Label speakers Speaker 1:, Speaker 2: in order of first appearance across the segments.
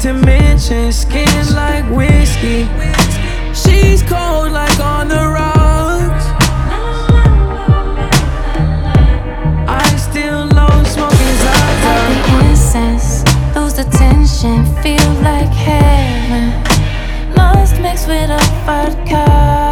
Speaker 1: to mention skin like whiskey. She's cold like on the rocks. I still low smoking Zaza.
Speaker 2: Like the incense, lose the tension, feel like heaven. Lost mixed with a vodka.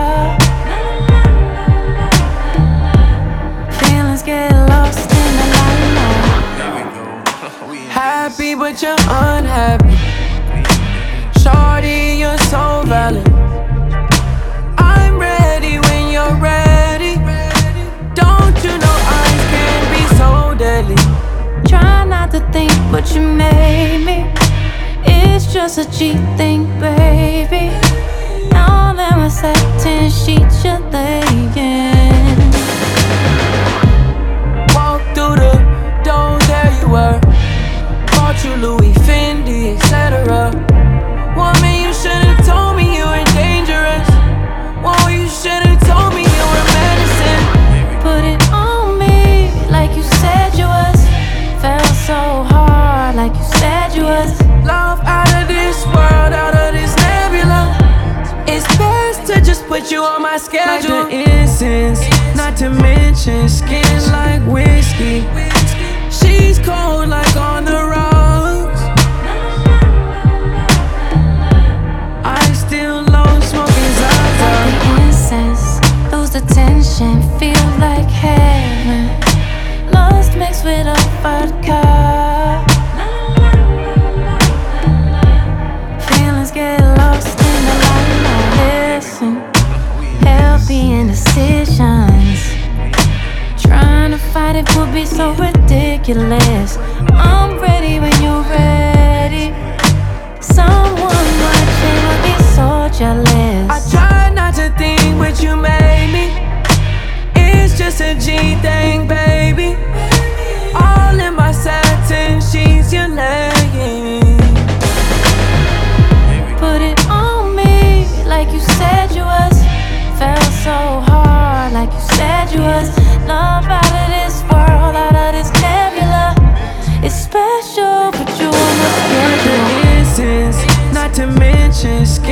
Speaker 2: Feelings get lost in the limelight.
Speaker 1: Happy but you're unhappy. Shorty, you're so valid. I'm ready when you're ready. Don't you know eyes can be so deadly?
Speaker 2: Try not to think what you made me. It's just a cheap thing, baby. Now that my satin sheets you're laying.
Speaker 1: Walk through the door, there you were. Bought you Louis, Fendi, etc. Woman, you should've told me you were dangerous. Whoa, you should've told me you were medicine.
Speaker 2: Put it on me like you said you was. Felt so hard like you said you was.
Speaker 1: Love out of this world, out of this nebula. It's best to just put you on my schedule. Like the incense, not to mention skin like whiskey. She's cold like on the rocks. I still low smoking Zaza.
Speaker 2: Like the incense, lose the tension, feel like heaven. Lost mixed with a vodka. Feelings get lost in the limelight. Listen, healthy indecisions. Trying to fight it would be so ridiculous. I'm ready when you're ready. Someone watching would be so jealous.
Speaker 1: I tried not to think what you made me. It's just a G thing, baby. All in my satin sheets you're laying.
Speaker 2: Put it on me like you said you was. Felt so hard like you said you was. Love out of this world, out of this nebula. It's special, but you almost
Speaker 1: Like
Speaker 2: get
Speaker 1: the incense, not to mention skin